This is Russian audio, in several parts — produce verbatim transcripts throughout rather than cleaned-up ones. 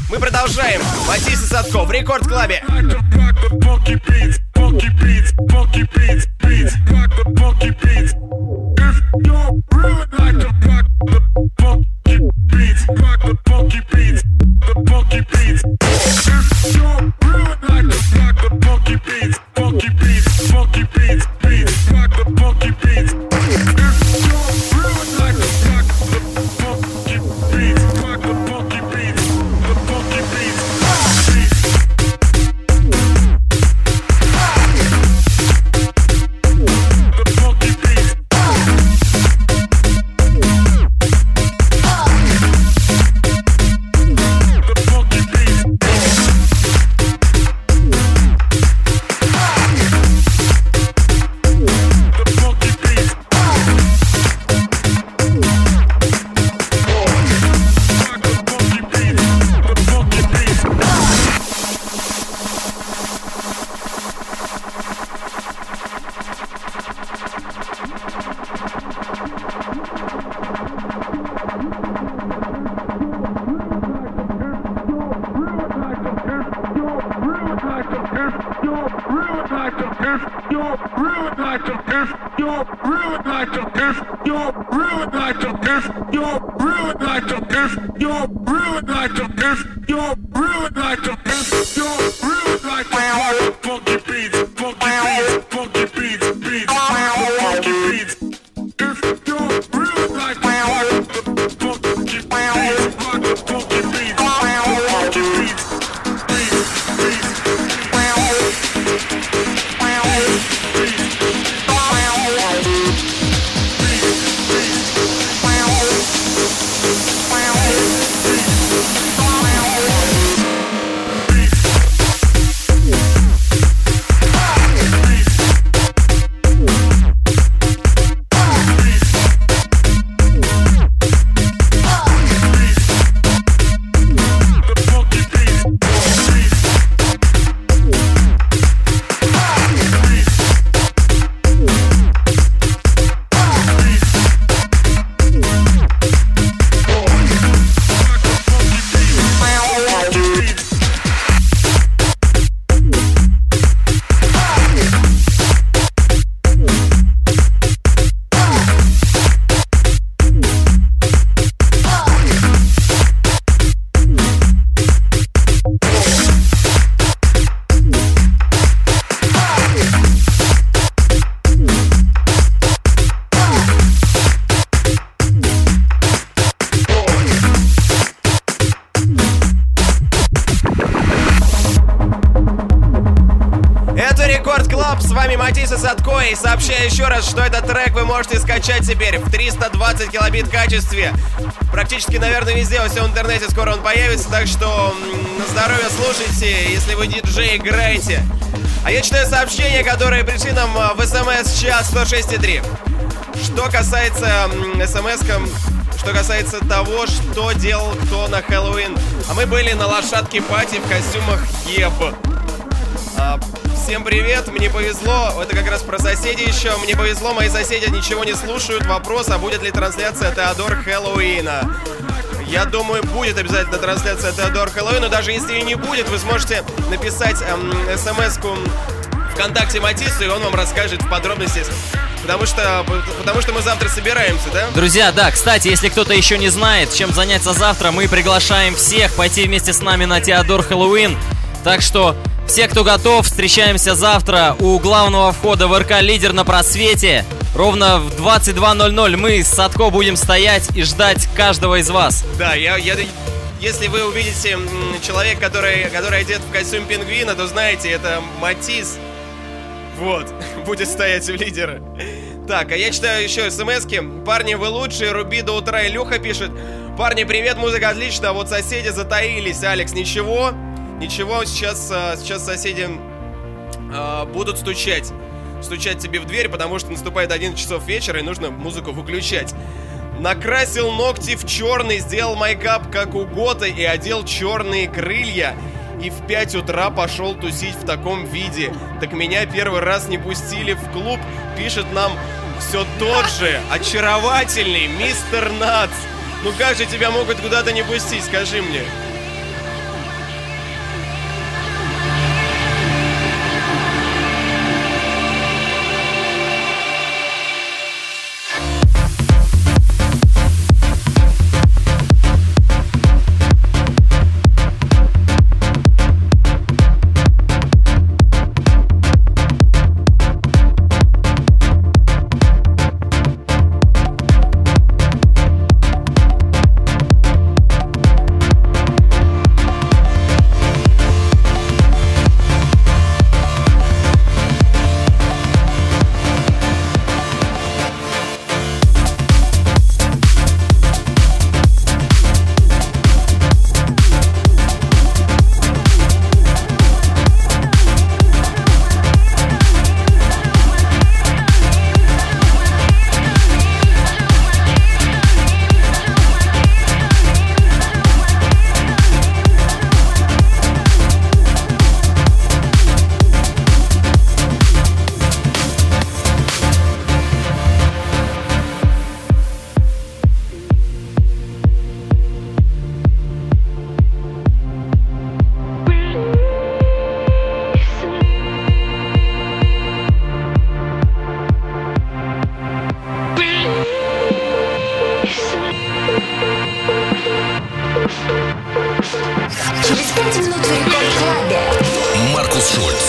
Мы продолжаем. Матис и Садко в Рекорд Клабе. Садко, и сообщаю еще раз, что этот трек вы можете скачать теперь в триста двадцать килобит качестве. Практически, наверное, везде, во всем интернете скоро он появится, так что на здоровье слушайте, если вы диджей, играете. А я читаю сообщения, которые пришли нам в смс-чат сто шесть и три. Что касается смс-кам, что касается того, что делал кто на Хэллоуин. А мы были на лошадке пати в костюмах Еб. Всем привет, мне повезло, это как раз про соседей еще. Мне повезло, мои соседи ничего не слушают. Вопрос, а будет ли трансляция Теодор Хэллоуина? Я думаю, будет обязательно трансляция Теодор Хэллоуина. Даже если и не будет, вы сможете написать эм, смс-ку ВКонтакте Матису, и он вам расскажет в подробностях. Потому что, потому что мы завтра собираемся, да? Друзья, да, кстати, если кто-то еще не знает, чем заняться завтра, мы приглашаем всех пойти вместе с нами на Теодор Хэллоуин. Так что все, кто готов, встречаемся завтра у главного входа в эр ка «Лидер» на Просвете. Ровно в двадцать два ноль ноль мы с Садко будем стоять и ждать каждого из вас. Да, я, я, если вы увидите человека, который, который одет в костюм пингвина, то знаете, это Матис. Вот, будет стоять у «Лидера». Так, а я читаю еще смс-ки. Парни, вы лучшие, руби до утра. Илюха пишет: парни, привет, музыка отличная, а вот соседи затаились. Алекс, ничего? Ничего, сейчас, сейчас соседи э, будут стучать. Стучать тебе в дверь, потому что наступает одиннадцать часов вечера и нужно музыку выключать. Накрасил ногти в черный, сделал майкап как у Гота и одел черные крылья. И в пять утра пошел тусить в таком виде. Так меня первый раз не пустили в клуб. Пишет нам все тот же очаровательный мистер Натс. Ну как же тебя могут куда-то не пустить, скажи мне. Через пять минут в Рекорд Клабе. Маркус Шульц.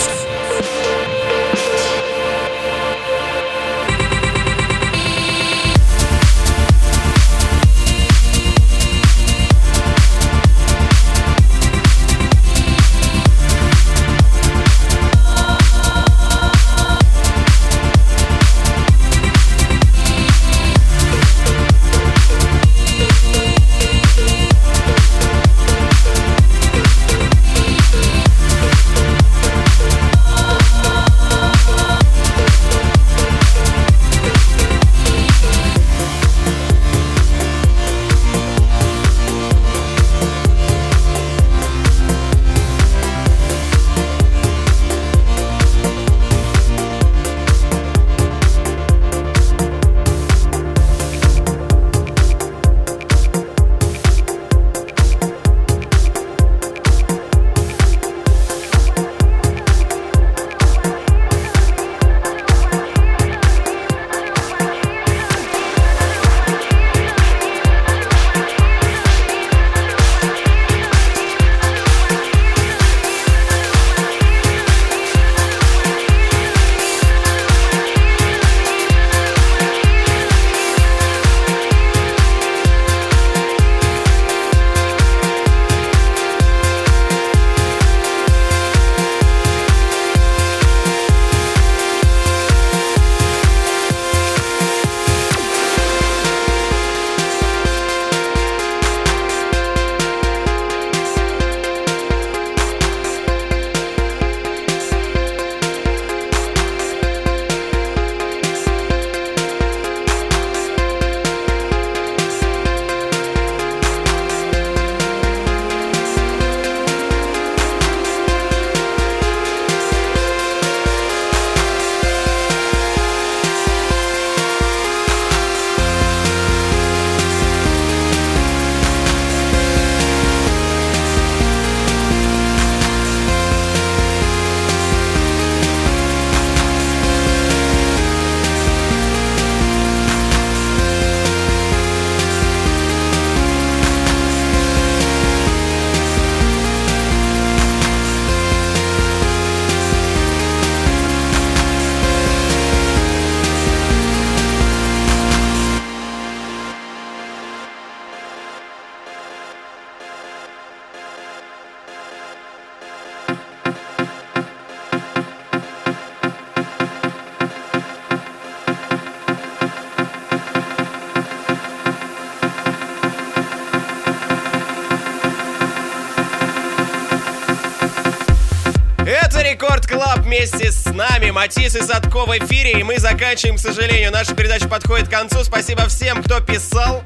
Рекорд Клаб вместе с нами, Матис и Садко в эфире. И мы заканчиваем, к сожалению. Наша передача подходит к концу. Спасибо всем, кто писал.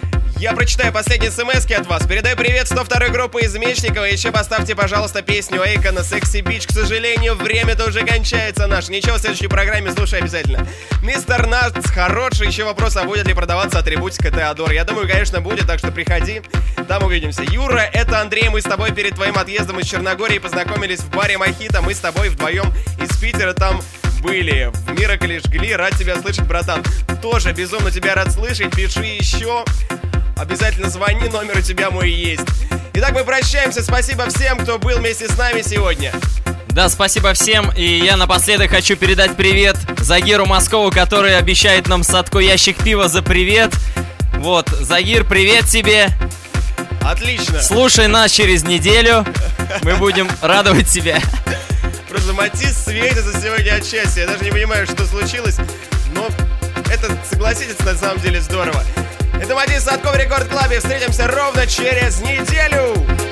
Я прочитаю последние смс-ки от вас. Передаю привет сто второй группы из Мечникова. Еще поставьте, пожалуйста, песню Эйкона «Секси Бич». К сожалению, время-то уже кончается наше. Ничего, в следующей программе слушай обязательно. Мистер Нац, хороший еще вопрос, а будет ли продаваться атрибутика Теодор? Я думаю, конечно, будет, так что приходи. Там увидимся. Юра, это Андрей. Мы с тобой перед твоим отъездом из Черногории познакомились в баре Мохито. Мы с тобой вдвоем из Питера там были. В Миракле жгли. Рад тебя слышать, братан. Тоже безумно тебя рад слышать. Пиши еще. Обязательно звони, номер у тебя мой есть. Итак, мы прощаемся. Спасибо всем, кто был вместе с нами сегодня. Да, спасибо всем. И я напоследок хочу передать привет Загиру Москову, который обещает нам Садко ящик пива за привет. Вот, Загир, привет тебе. Отлично. Слушай нас через неделю. Мы будем радовать тебя. Просто Матис светится сегодня от счастья. Я даже не понимаю, что случилось. Но это, согласитесь, на самом деле здорово. Это Матис Садко в Рекорд Клабе. Встретимся ровно через неделю.